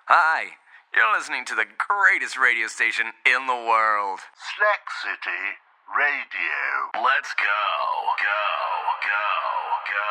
Hi, you're listening to the greatest radio station in the world. Snack City Radio. Let's go, go, go, go.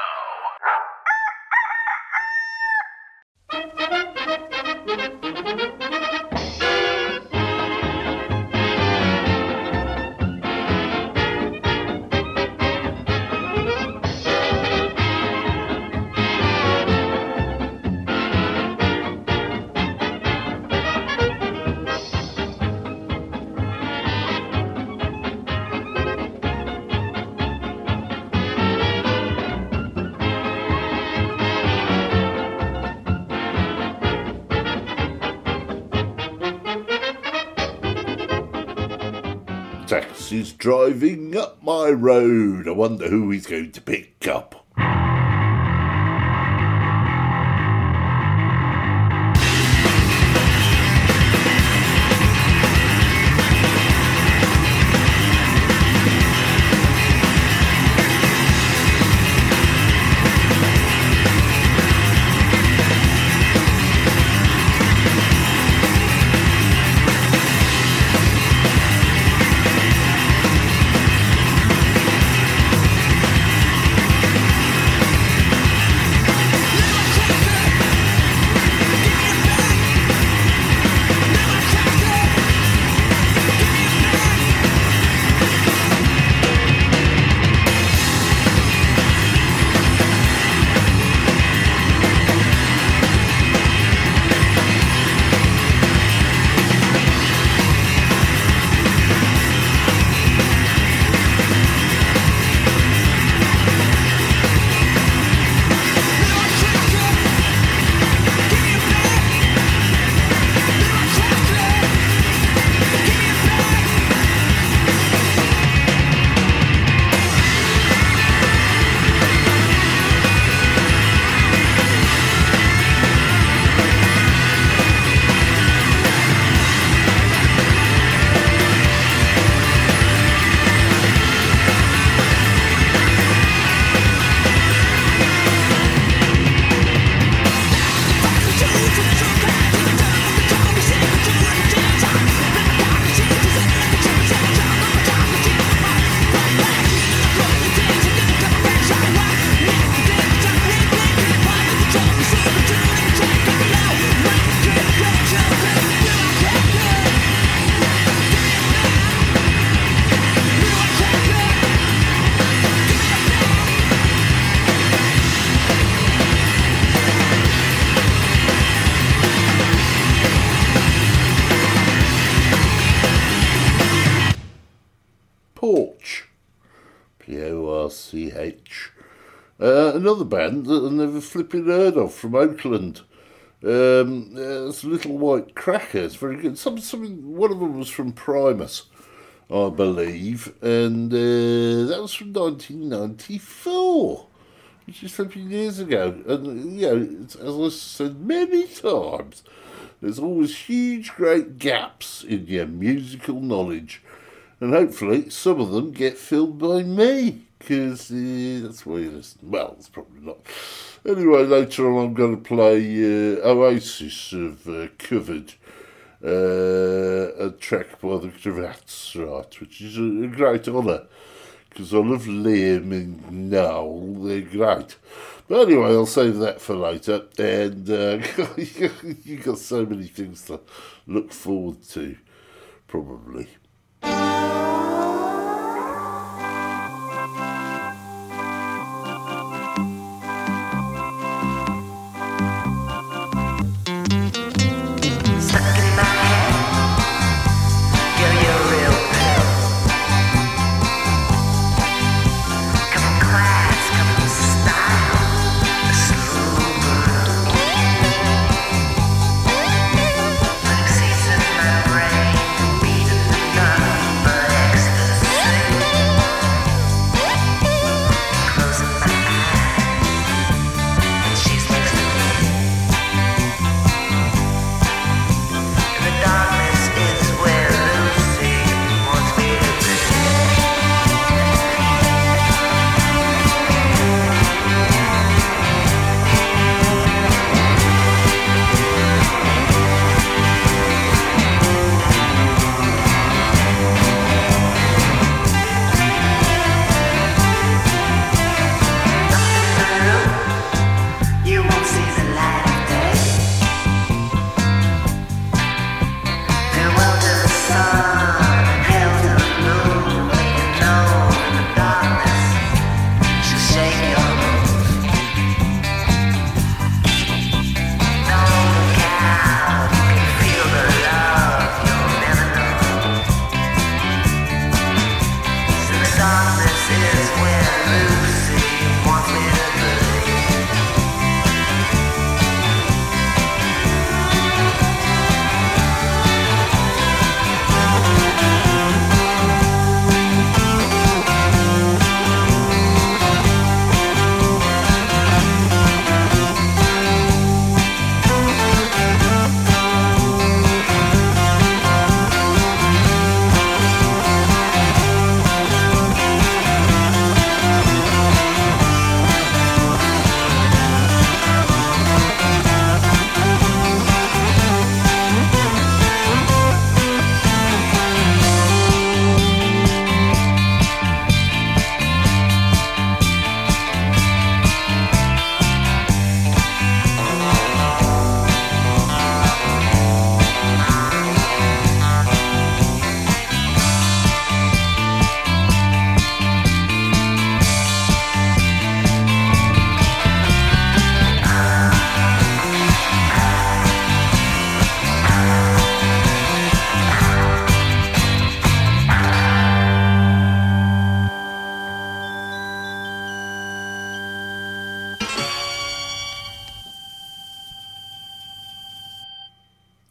Taxi's driving up my road. I wonder who he's going to pick up. Porch. P-O-R-C-H. Another band that I've never flipping heard of from Oakland. It's Little White Cracker. It's very good. One of them was from Primus, I believe, and that was from 1994, which is 15 years ago. And, as I said many times, there's always huge, great gaps in your musical knowledge. And hopefully some of them get filled by me, because that's why you listen. Well, it's probably not. Anyway, later on I'm going to play Oasis have covered a track by the Cravats, right, which is a great honour, because I love Liam and Noel, they're great. But anyway, I'll save that for later, and you've got so many things to look forward to, probably. But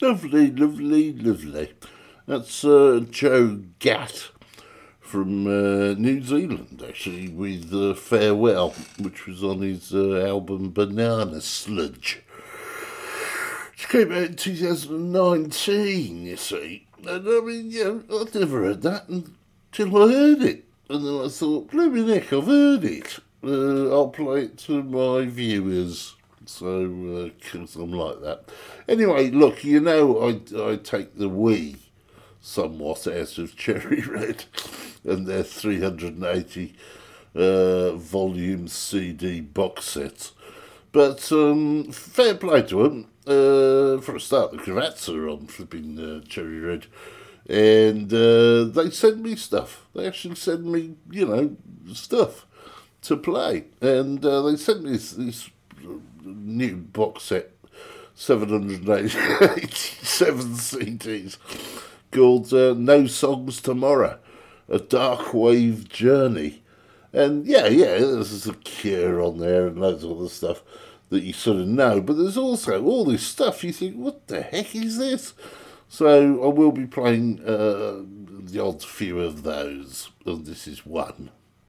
Lovely, lovely, lovely. That's Joe Gatt from New Zealand, actually, with Farewell, which was on his album Banana Sludge. Which came out in 2019, you see. And I mean, I'd never heard that until I heard it. And then I thought, blooming heck, I've heard it. I'll play it to my viewers. So, because I'm like that. Anyway, look, I take the we somewhat out of Cherry Red and their 380 volume CD box sets. But fair play to them. For a start, the Cravats are on flipping Cherry Red. And they send me stuff. They actually send me, stuff to play. And they sent me this new box set, 787 CDs, called No Songs Tomorrow, A Dark Wave Journey. And there's a Cure on there and loads of other stuff that you sort of know, but there's also all this stuff you think, what the heck is this? So I will be playing the odd few of those, and this is one.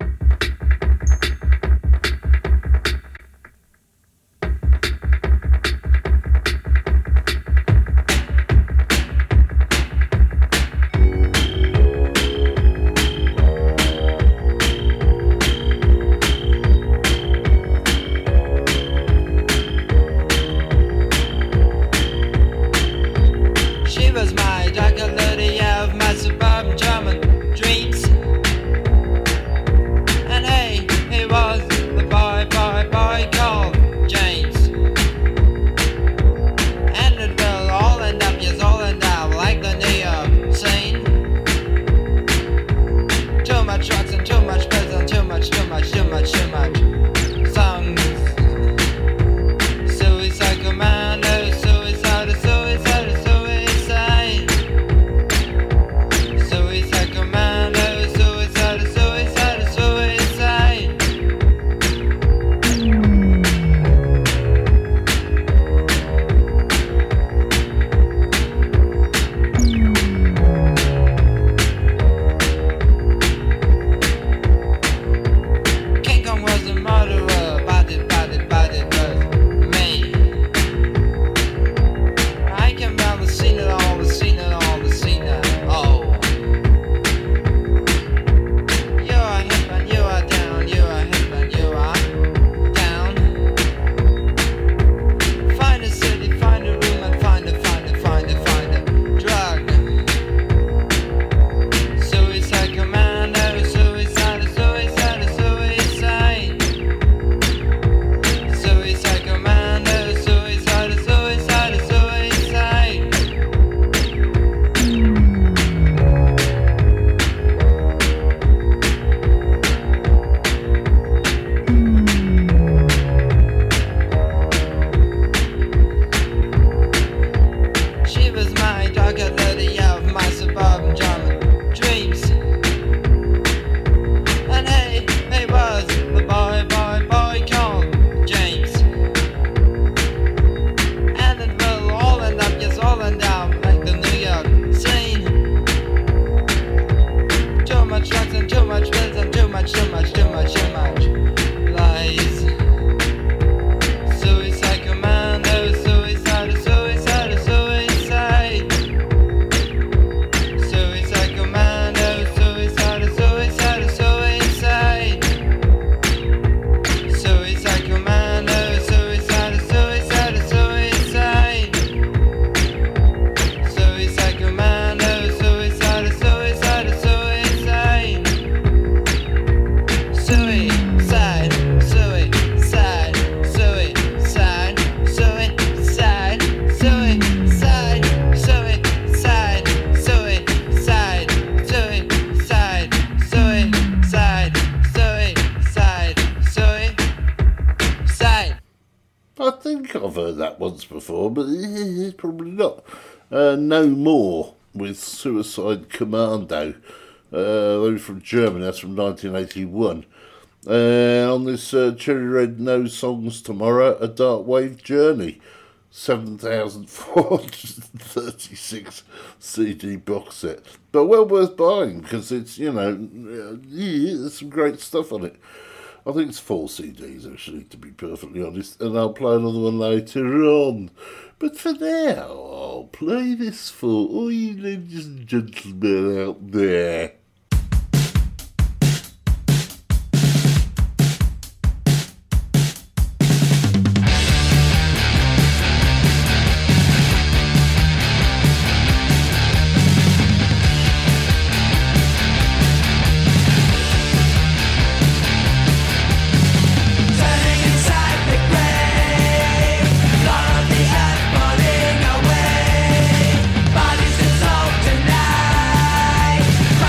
Before, but probably not. No More with Suicide Commando. They were from Germany, that's from 1981. On this Cherry Red No Songs Tomorrow, A Dark Wave Journey 7,436 CD box set. But well worth buying because it's, there's some great stuff on it. I think it's 4 CDs actually, to be perfectly honest, and I'll play another one later on. But for now, I'll play this for all you ladies and gentlemen out there. Bodies dissolved tonight.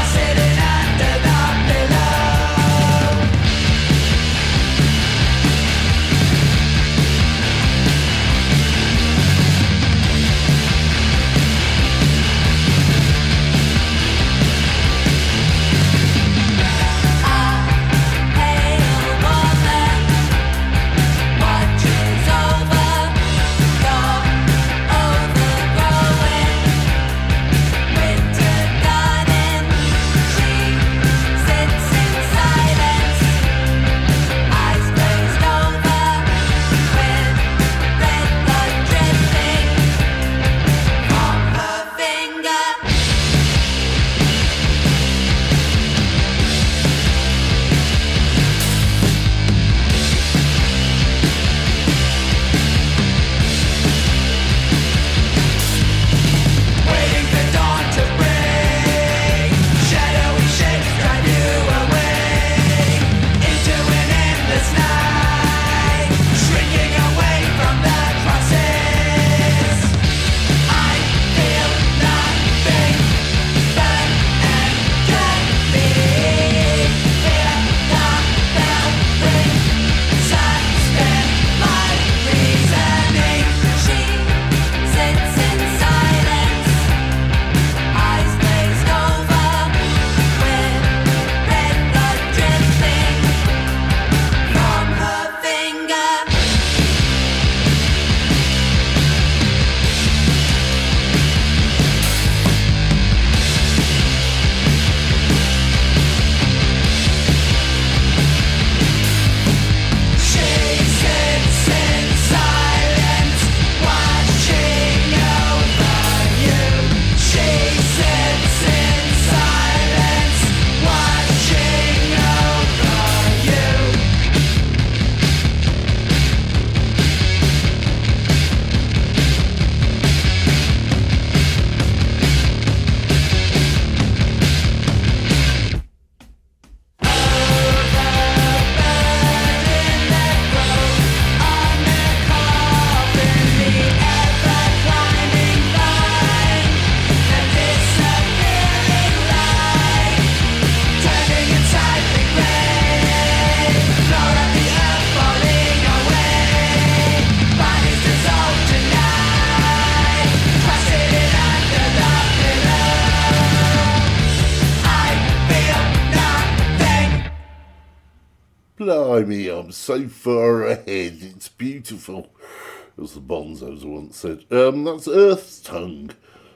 Blimey, I'm so far ahead, it's beautiful, as the Bonzos once said. That's Earth's Tongue,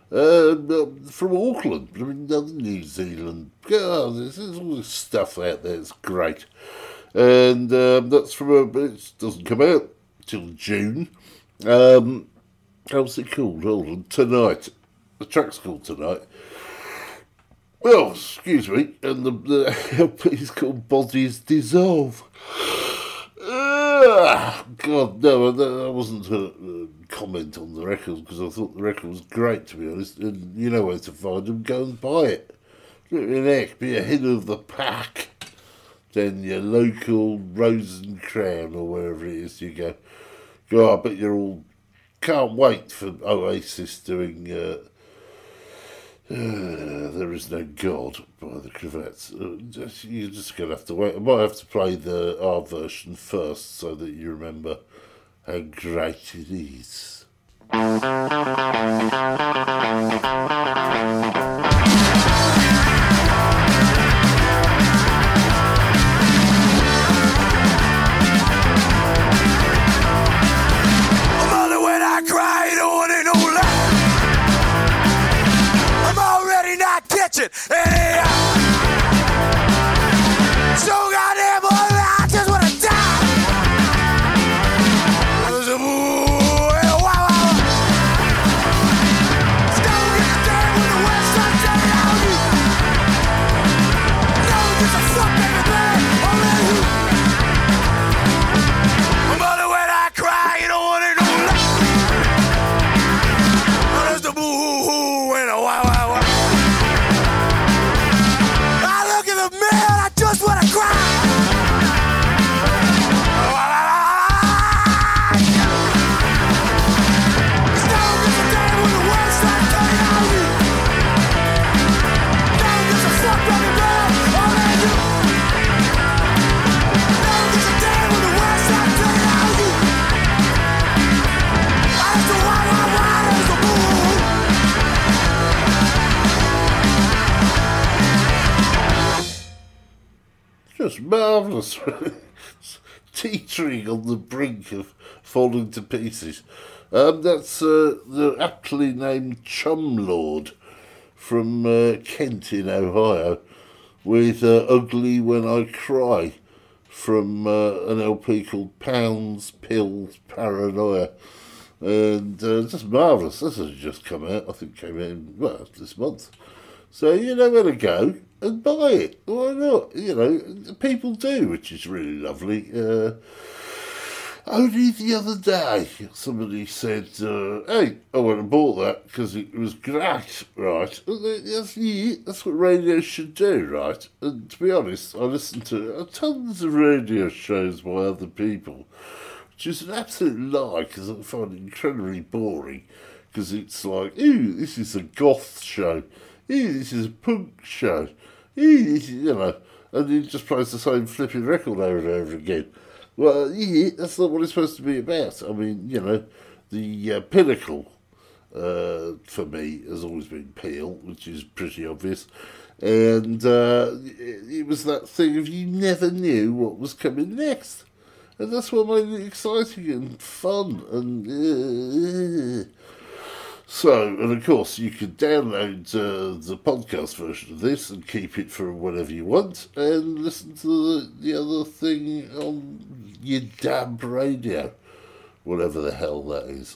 from Auckland, New Zealand. God, there's all this stuff out there, it's great. And that's from it doesn't come out till June. How's it called? Hold on, Tonight. The track's called Tonight. Oh, excuse me, and the LP is called Bodies Dissolve. God, no, I wasn't to comment on the record because I thought the record was great, to be honest. And you know where to find them, go and buy it. Look your neck, be ahead of the pack. Then your local Rose and Crown or wherever it is you go. God, I bet you're all can't wait for Oasis doing There Is No God by the Cravats. You're just going to have to wait. I might have to play our version first so that you remember how great it is. Mother, when I cry bitching. So goddamn boy, I just wanna die. There's a boo, and a wow, wow. Don't get down with the West Side telling on you. No one gives a fuck, baby, man. Only you. Mother, when I cry, you don't want it no less. There's the boo, and a wow, wow, wow. I look in the mirror, I just wanna cry. It's no good to die with the West Side telling on you. No one gives a fuck, baby, man. Only you. No one gives a damn with the West Side telling on you. There's the wow, wow, wow, there's the boo. Just marvellous. Teetering on the brink of falling to pieces. That's the aptly named Chumlord from Kent in Ohio with Ugly When I Cry from an LP called Pounds, Pills, Paranoia. And just marvellous. This has just come out. I think it came out well, this month. So you know where to go and buy it. Why not? You know, people do, which is really lovely. Only the other day, somebody said, hey, I went and bought that because it was great, right? That's what radio should do, right? And to be honest, I listen to tons of radio shows by other people, which is an absolute lie because I find it incredibly boring because it's like, ooh, this is a goth show. Ooh, this is a punk show. Ooh, this is, you know, and he just plays the same flipping record over and over again. Well, yeah, that's not what it's supposed to be about. I mean, you know, the pinnacle for me has always been Peel, which is pretty obvious. And it was that thing of you never knew what was coming next. And that's what made it exciting and fun. And so, and of course, you could download the podcast version of this and keep it for whenever you want and listen to the other thing on your damn radio, whatever the hell that is.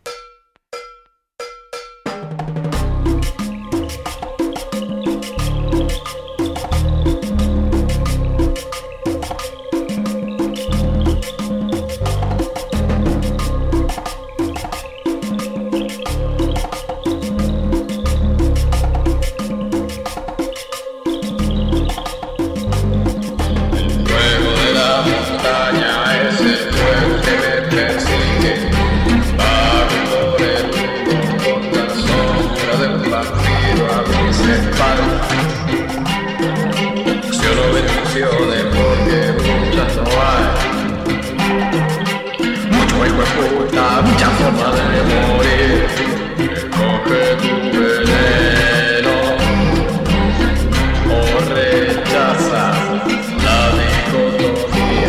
Mucha forma de morir, coge tu veneno o rechaza la dicotomía.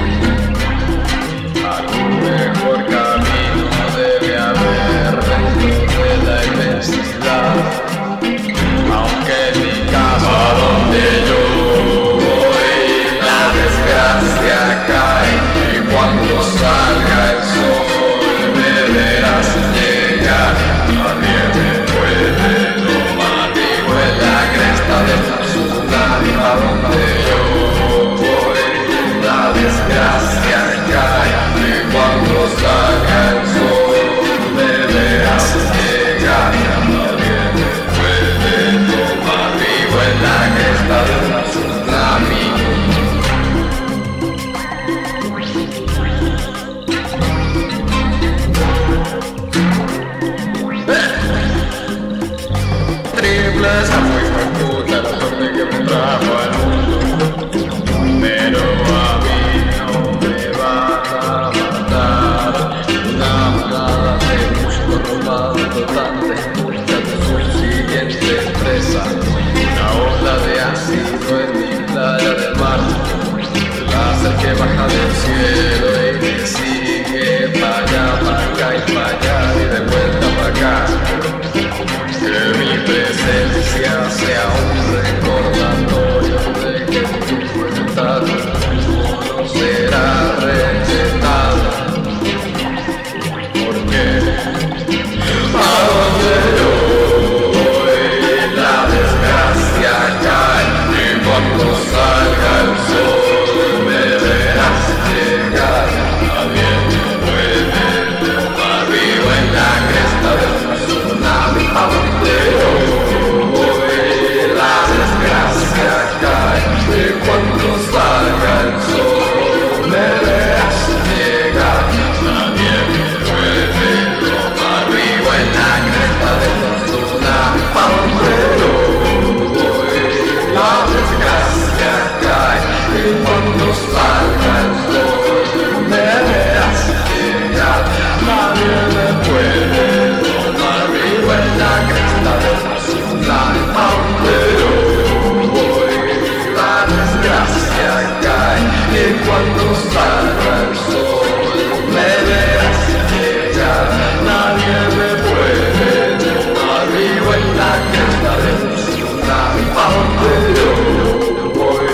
Algún mejor camino debe haber dentro de la inmensidad, aunque en mi caso a donde yo voy la desgracia cae y cuando salga el sol verás llegar, nadie me puede tomar, vivo en la cresta del tsunami, a donde yo voy, la desgracia cae, y cuando salga el sol, me verás llegar, nadie me puede tomar, vivo en la cresta del tsunami. Esa fue puta la suerte que me trajo al mundo, pero a mí no me van a matar. Una manada de músculo robado flotante, mucha de su siguiente presa. Una ola de ácido en mi playa del mar, el láser que baja del cielo y me sigue para allá, para acá y para allá y de vuelta para acá. Que mi presencia sea un recordatorio de que tu voluntad no será recetada. Porque a donde yo voy la desgracia cae y cuando salga el sol me verás llegar. Nadie me puede tomar vivo en la cresta del tsunami. A donde yo voy la desgracia cae y cuando salga el sol me verás llegar. Nadie me puede tomar vivo en la cresta del tsunami. A donde yo voy la desgracia cae y cuando salga el sol me verás llegar. Nadie me puede tomar vivo en la cresta del tsunami. A donde yo voy la desgracia cae y cuando salga el sol me verás llegar. Nadie me puede tomar vivo en la cresta del tsunami. A donde yo voy.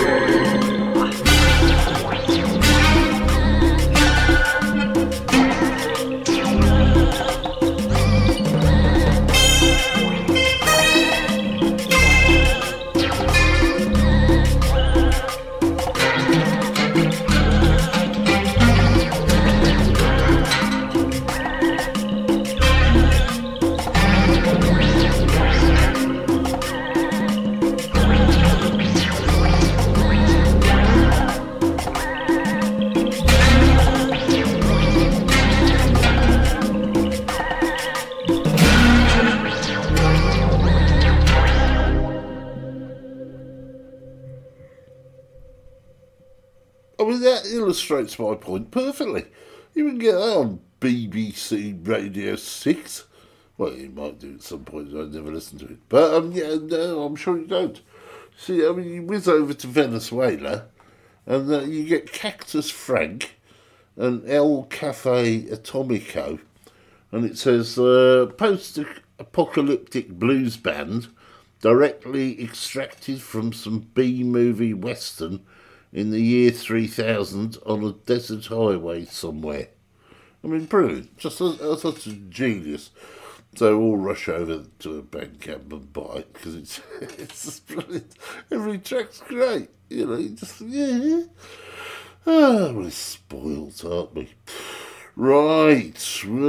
I mean, that illustrates my point perfectly. You can get that on BBC Radio 6. Well, you might do at some point, I never listen to it. But, yeah, no, I'm sure you don't. See, I mean, you whiz over to Venezuela, and you get Cactus Frank and El Cafe Atomico, and it says, post-apocalyptic blues band directly extracted from some B-movie western in the year 3000 on a desert highway somewhere. I mean, brilliant. Just such a genius. So all rush over to a Bandcamp and buy it, because it's just brilliant. Every track's great. You know, you just, yeah. Ah, we're spoilt, aren't we? Right.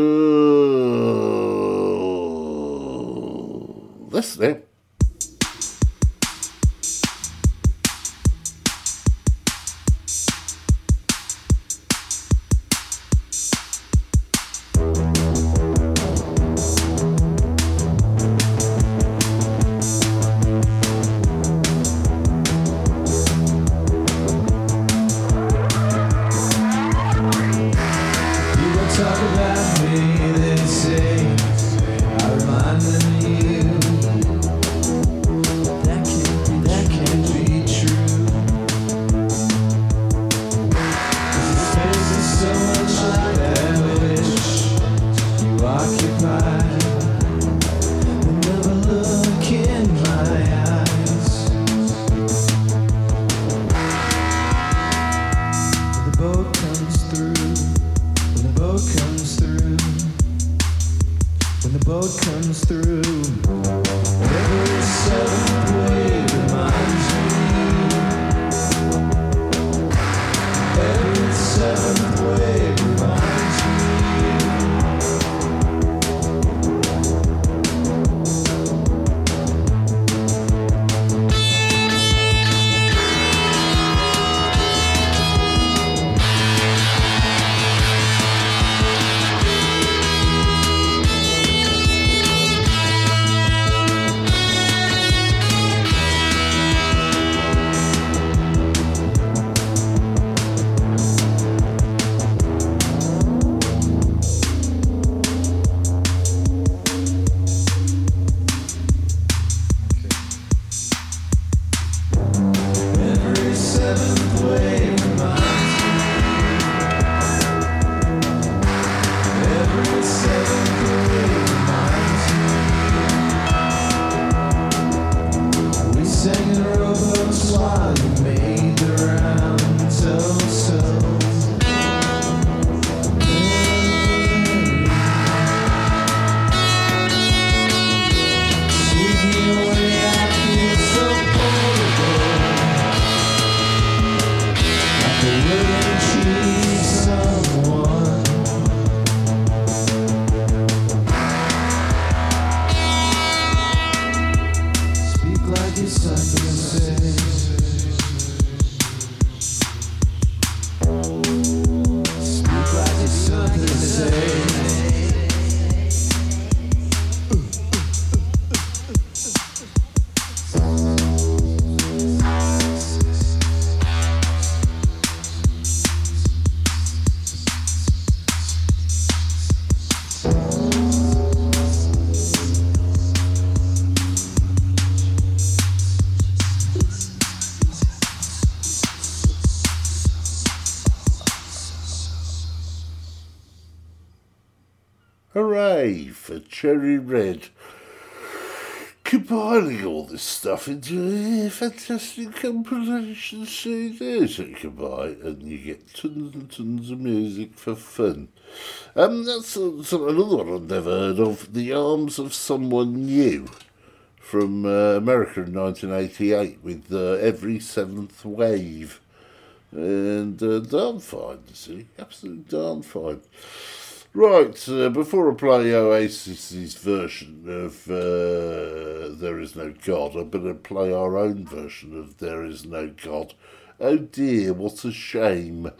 Listen now. Talk about me, they say I remind them of you. Wave for Cherry Red, compiling all this stuff into a fantastic compilation CD that you can buy, and you get tons and tons of music for fun. That's another one I've never heard of, The Arms of Someone New, from America in 1988, with Every Seventh Wave. And darn fine, you see, absolutely darn fine. Right, before I play Oasis's version of There Is No God, I better play our own version of There Is No God. Oh dear, what a shame.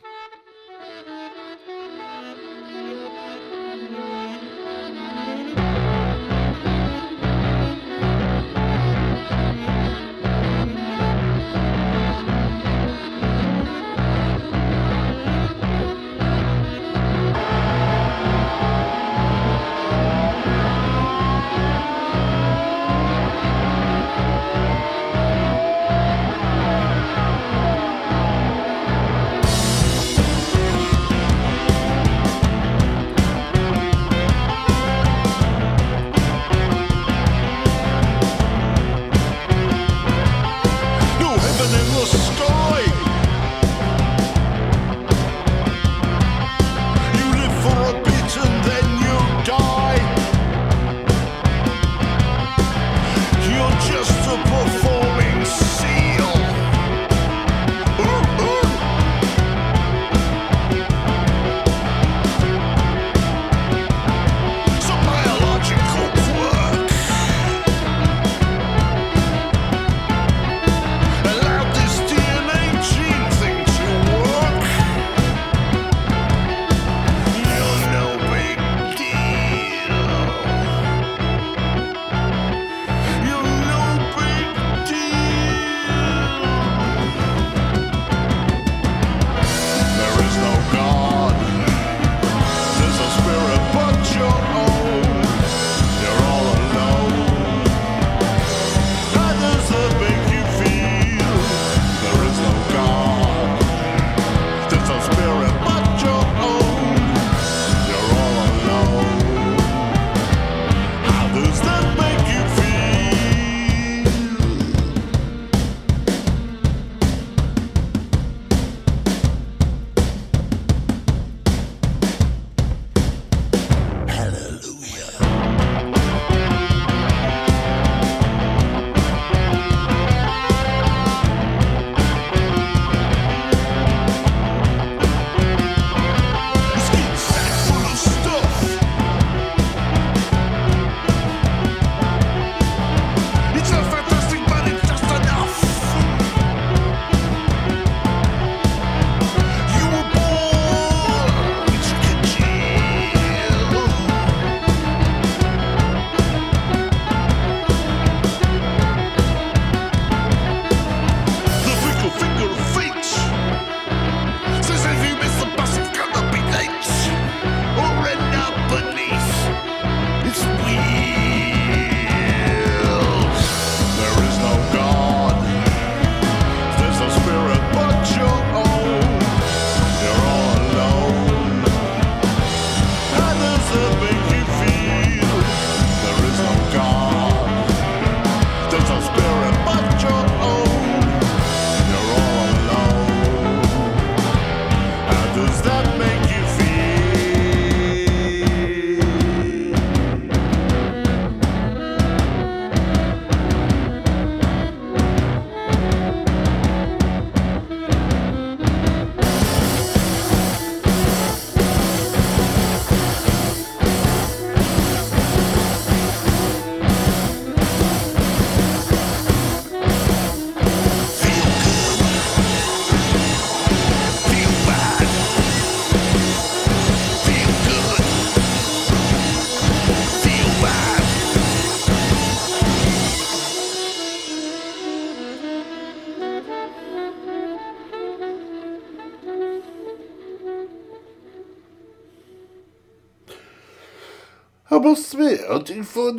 I must admit, I do find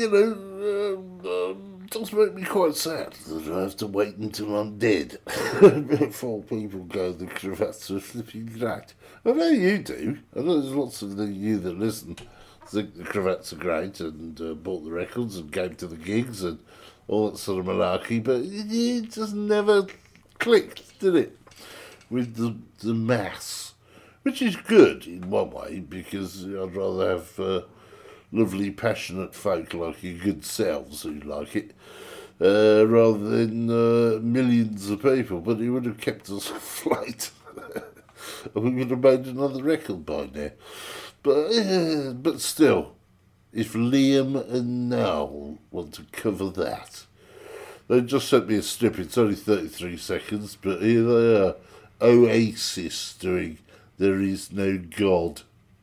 it, does make me quite sad that I have to wait until I'm dead before people go the cravats are flipping great. I know you do. I know there's lots of you that listen think the cravats are great and bought the records and came to the gigs and all that sort of malarkey, but it just never clicked, did it, with the mass, which is good in one way because I'd rather have lovely, passionate folk like your good selves who like it, rather than millions of people, but it would have kept us afloat. And we would have made another record by now. But still, if Liam and Noel want to cover that, they just sent me a snip. It's only 33 seconds, but here they are. Oasis doing There Is No God.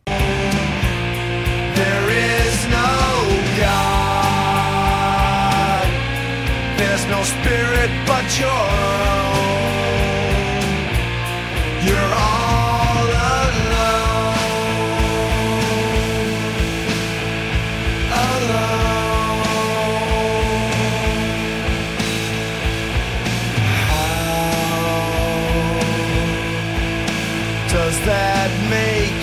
There is no God. There's no spirit but your own. You're all alone. Alone. How does that make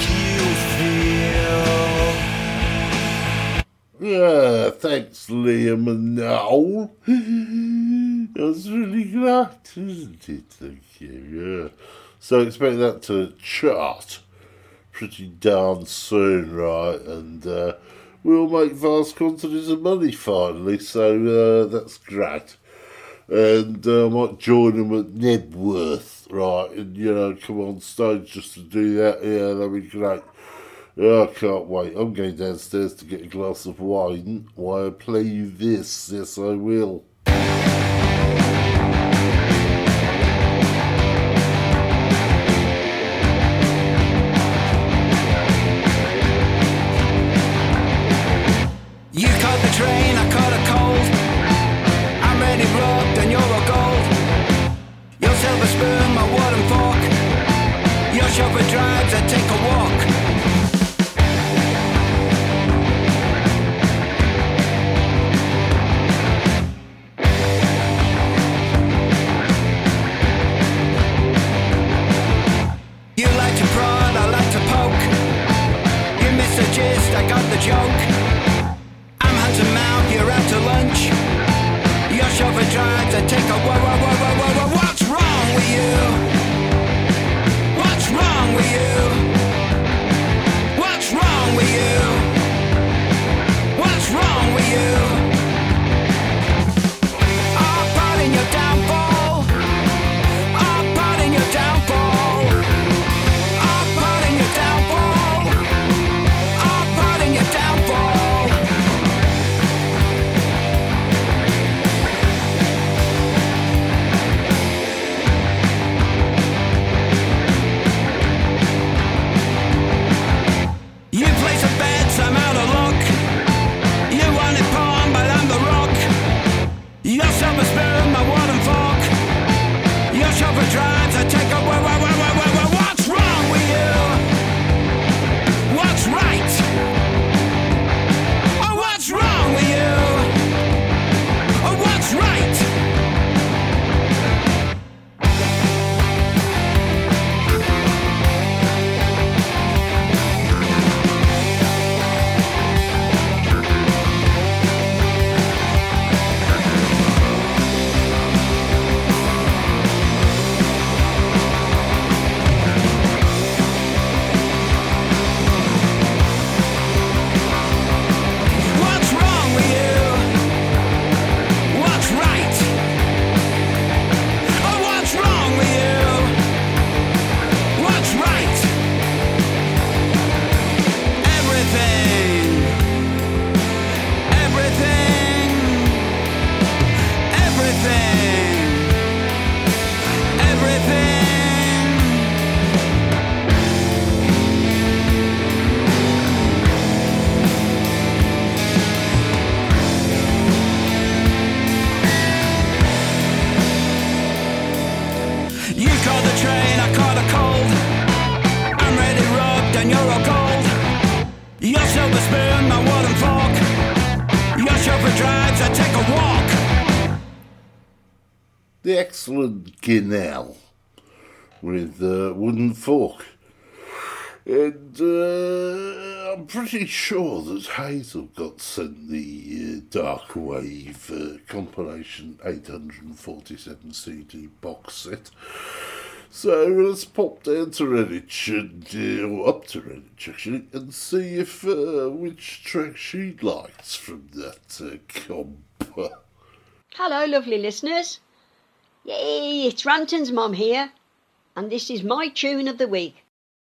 you feel? Yeah, thanks, Liam and Noel. That's really great, isn't it? Thank you. Yeah. So expect that to chart pretty darn soon, right? And we'll make vast quantities of money finally, so that's great. And I might join them at Nebworth, right? And, come on stage just to do that. Yeah, that'd be great. Oh, I can't wait. I'm going downstairs to get a glass of wine while I play you this. Yes, I will. You caught the train, I caught a cold. I'm ready rubbed and you're all gold. Your silver spoon, my wooden fork. Your chauffeur drives, I take a walk. You like to prod, I like to poke. You miss the gist, I got the joke. I'm hand to mouth, you're out to lunch. Your chauffeur drives, I take a whoa. What's wrong with you? What's wrong with you? What's wrong with you? What's wrong with you? Oh, pardon your downfall. Oh, pardon your downfall. Oh, pardon your downfall. Oh, pardon your downfall. You place a bet, I'm out of luck. You want it palm, but I'm the rock. Your silver spoon, my wooden fork. Your chauffeur drives, I take a whoa. What's wrong with you? What's right? Oh, what's wrong with you? Oh, what's right? What's wrong with you? What's right? Oh, what's wrong with you? What's right? Everything. Everything. Everything. Everything. You caught the train, I caught a cold. I'm ready rubbed and you're all gold. Your silver spoon, my wooden fork. Your chauffeur drives, I take a walk. The excellent Ginnell with Wooden Fork. And I'm pretty sure that Hazel got sent the Dark Wave compilation 847 CD box set. So let's pop down to Redditch, or up to Redditch actually, and see if which track she likes from that comp. Hello, lovely listeners. Yay, it's Ranton's mum here, and this is my tune of the week.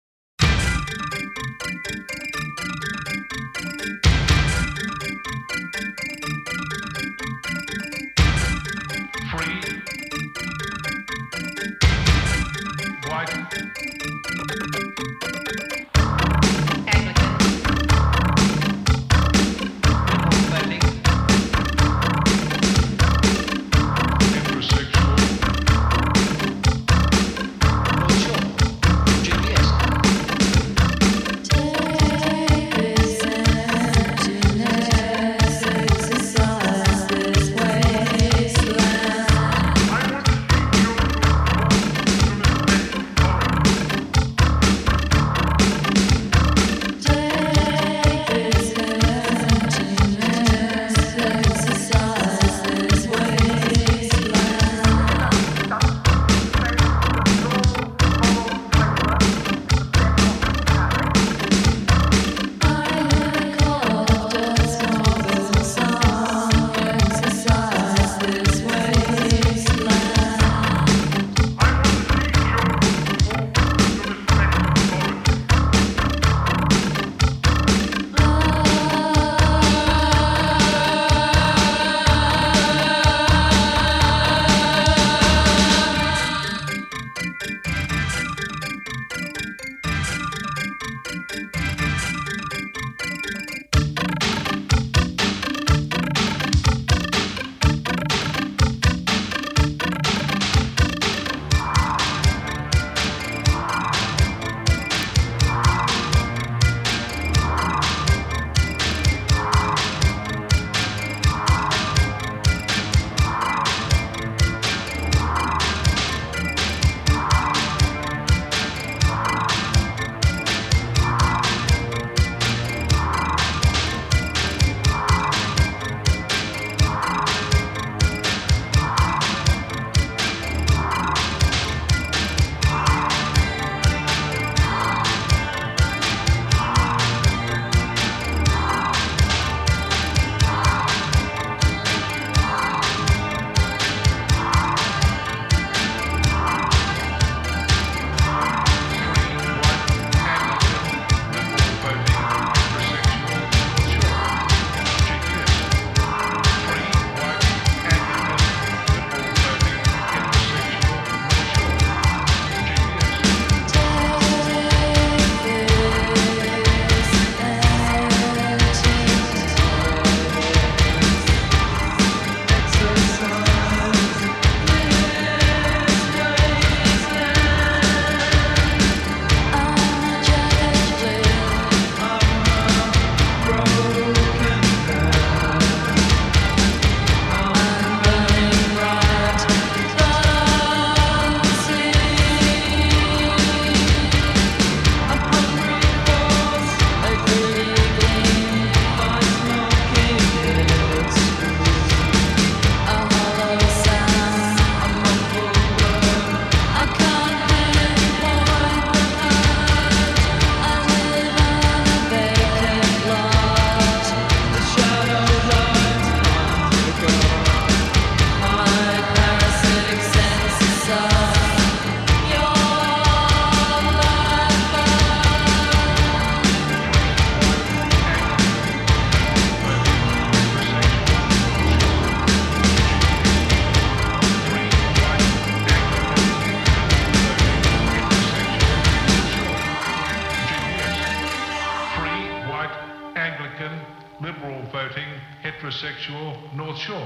heterosexual North Shore.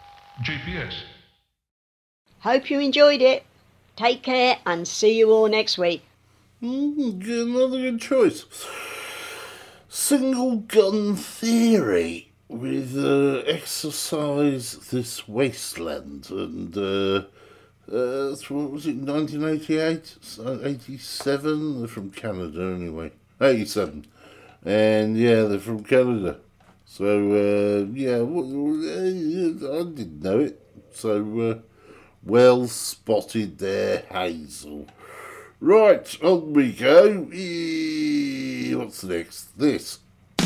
GPS. Hope you enjoyed it. Take care and see you all next week. Another good choice. Single Gun Theory with Exercise This Wasteland, and what was it, 1988? 87? They're from Canada anyway. 87. And yeah, they're from Canada. So, yeah, I didn't know it. So, well spotted there, Hazel. Right, on we go. What's next? This.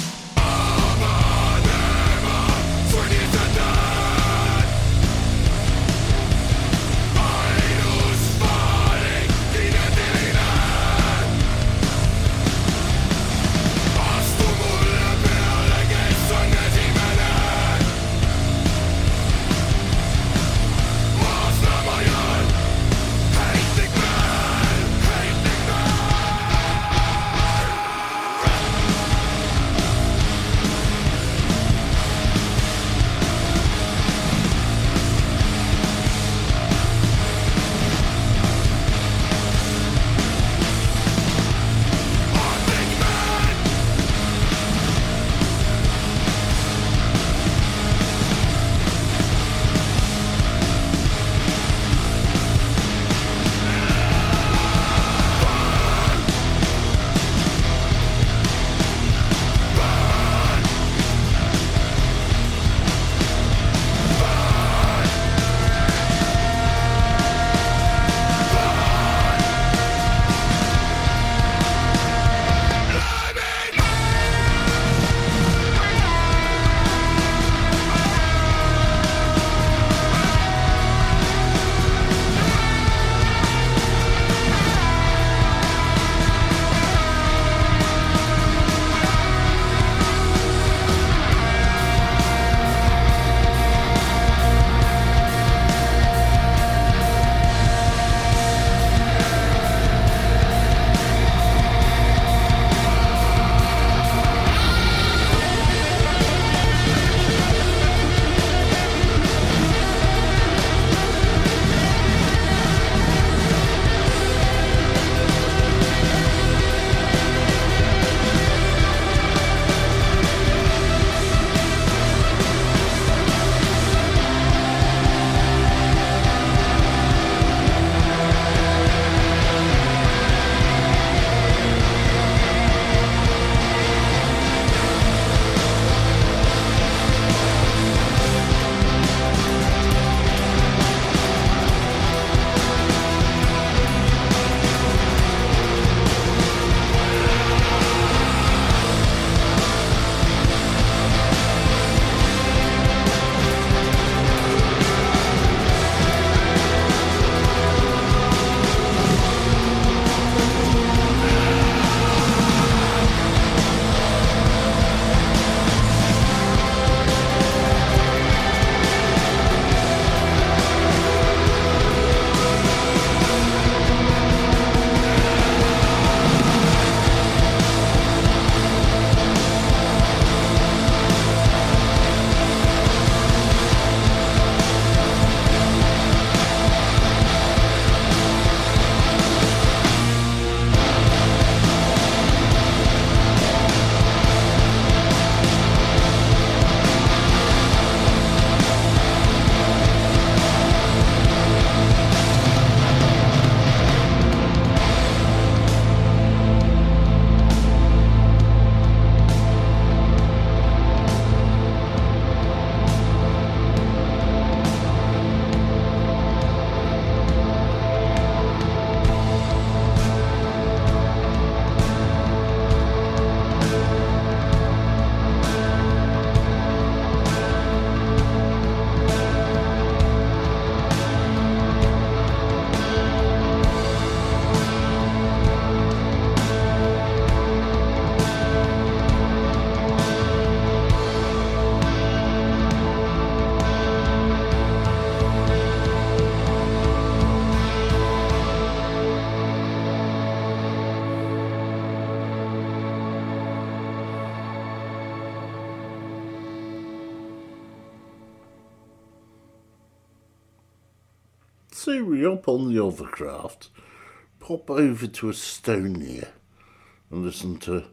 So we up on the Overcraft, pop over to Estonia and listen to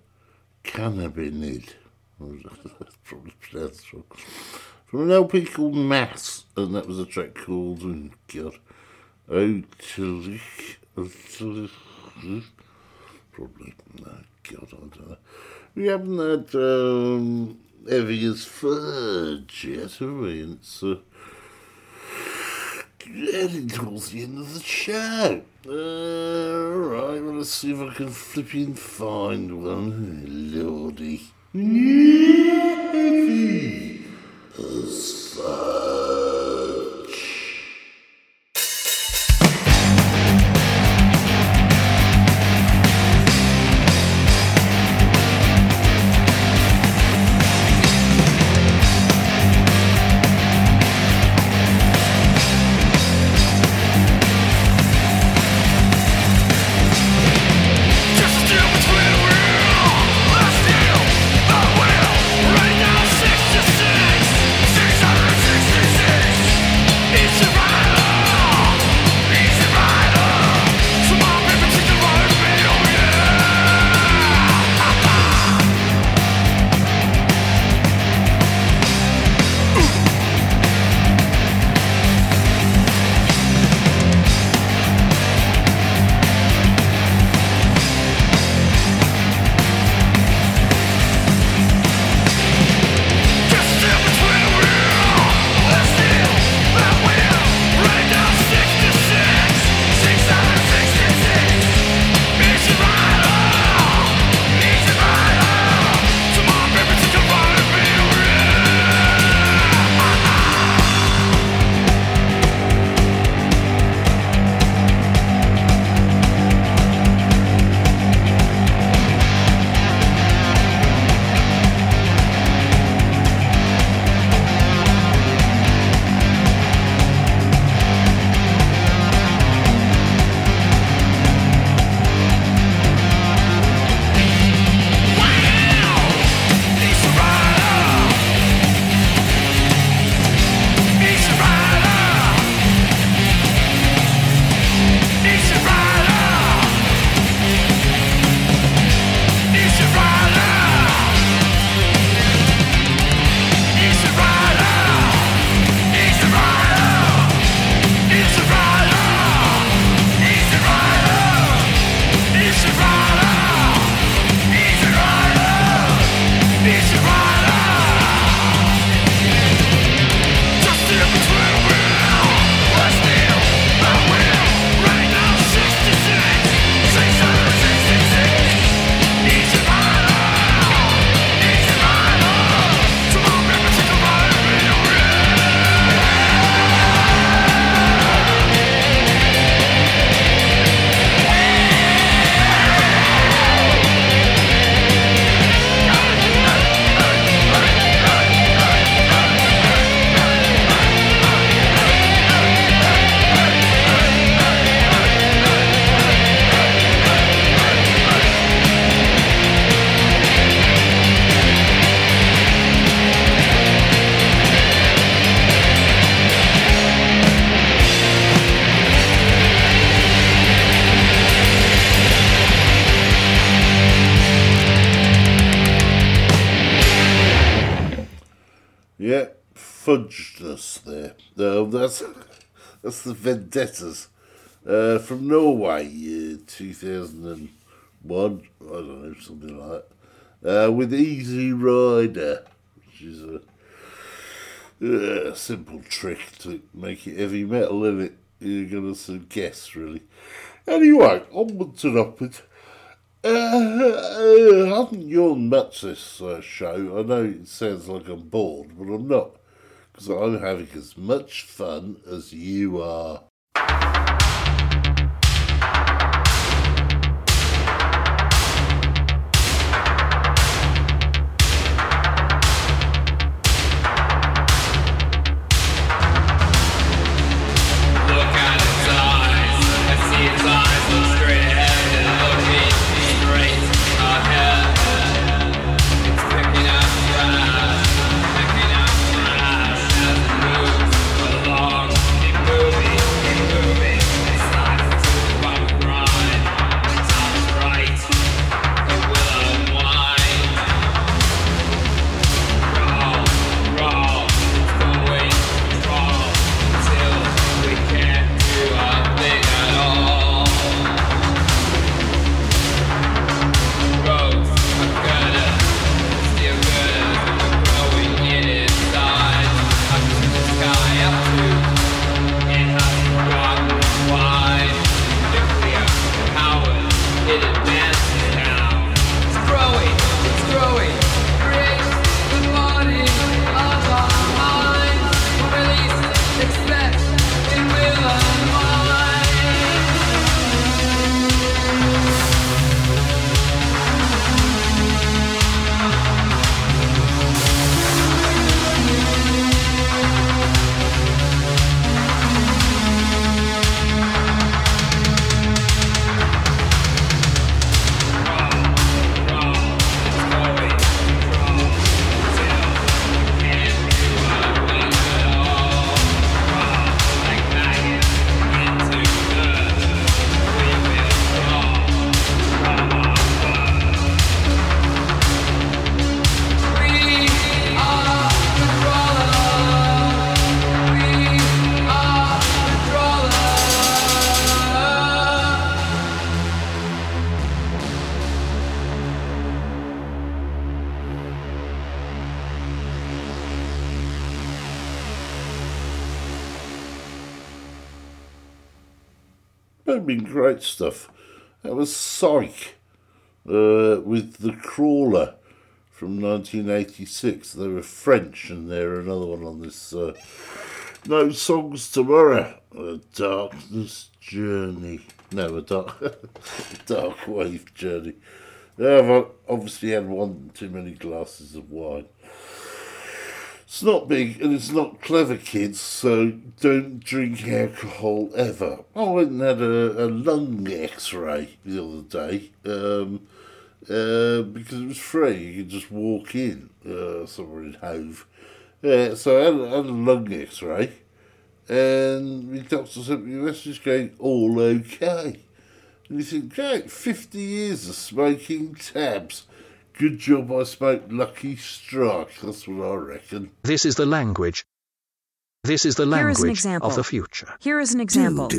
Cannabinid. Probably pronounced wrong. From an LP called Mass, and that was a track called, oh God, Otelich, probably, no, God, I don't know. We haven't had Heavy as Fudge yet, have we? And it's getting towards the end of the show. Right, well, let's see if I can flipping find one. Lordy. Heavy as Fudge. Yeah, fudgeness there. No, that's the Vendettas from Norway, 2001. I don't know, something like that. With Easy Rider, which is a simple trick to make it heavy metal, isn't it? You're gonna guess, really. Anyway, onwards and upwards. I haven't yawned much this show. I know it sounds like I'm bored, but I'm not, because I'm having as much fun as you are. Movie That'd been great stuff. That was Psych with The Crawler from 1986. They were French, and they're another one on this No Songs Tomorrow. A Darkness Journey. No, a dark wave journey. I've obviously had one too many glasses of wine. It's not big and it's not clever, kids, so don't drink alcohol ever. I went and had a lung x-ray the other day because it was free. You could just walk in somewhere in Hove. So I had a lung x-ray, and the doctor sent me a message going, all okay. And you think, great, 50 years of smoking tabs. Good job I smoked Lucky Strike, that's what I reckon. This is the language. This is the language of the future. Here is an example.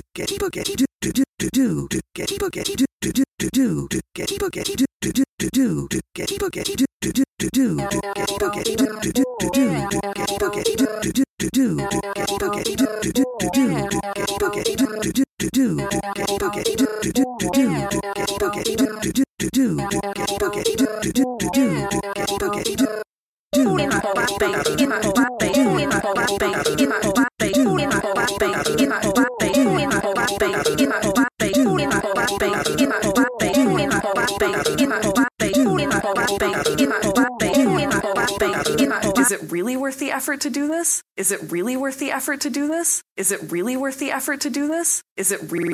Is it really worth the effort to do this? Is it really worth the effort to do this? Is it really worth the effort to do this? Is it really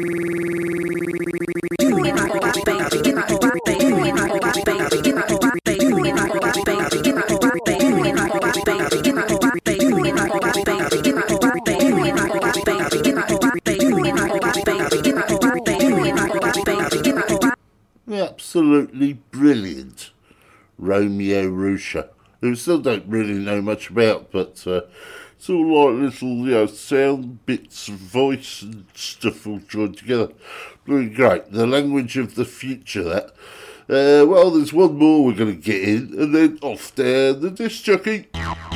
absolutely brilliant Romeo Rusha, who we still don't really know much about, but it's all like little, sound bits of voice and stuff all joined together. Really great. The language of the future, that. Well, there's one more we're going to get in, and then off there, the disc jockey.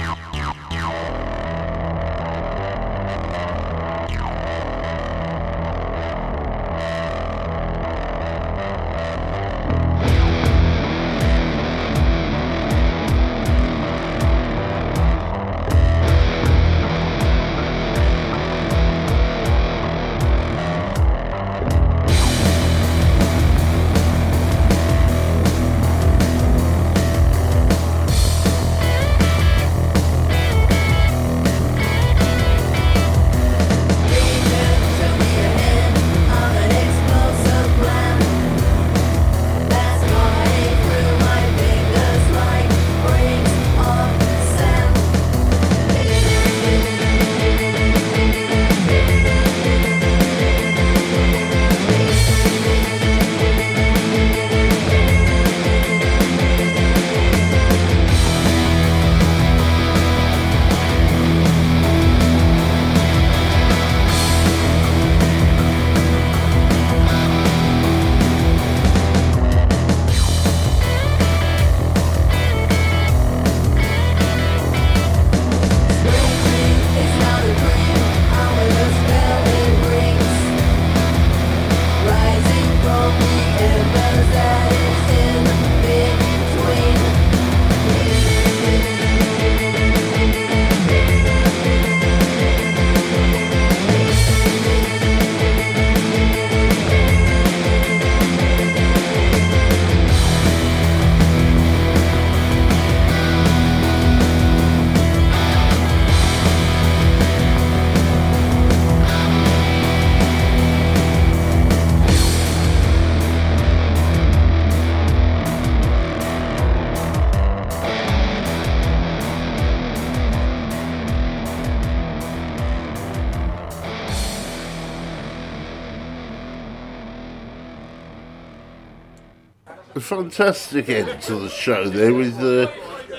A fantastic end to the show there with the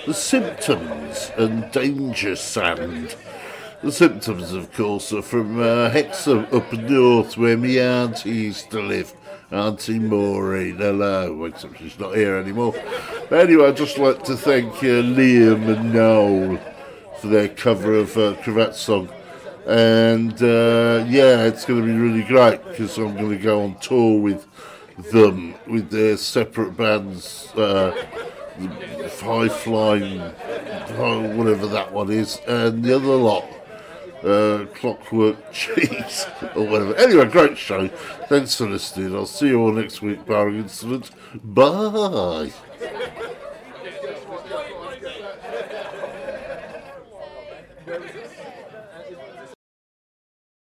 Symptoms and Danger Sand. The Symptoms, of course, are from Hexham up north, where me auntie used to live. Auntie Maureen, hello, except she's not here anymore. But anyway, I'd just like to thank Liam and Noel for their cover of Cravat's song, And it's going to be really great because I'm going to go on tour with them, with their separate bands, High Flying, whatever that one is, and the other lot, Clockwork Cheese, or whatever. Anyway, great show. Thanks for listening. I'll see you all next week, barring incident. Bye.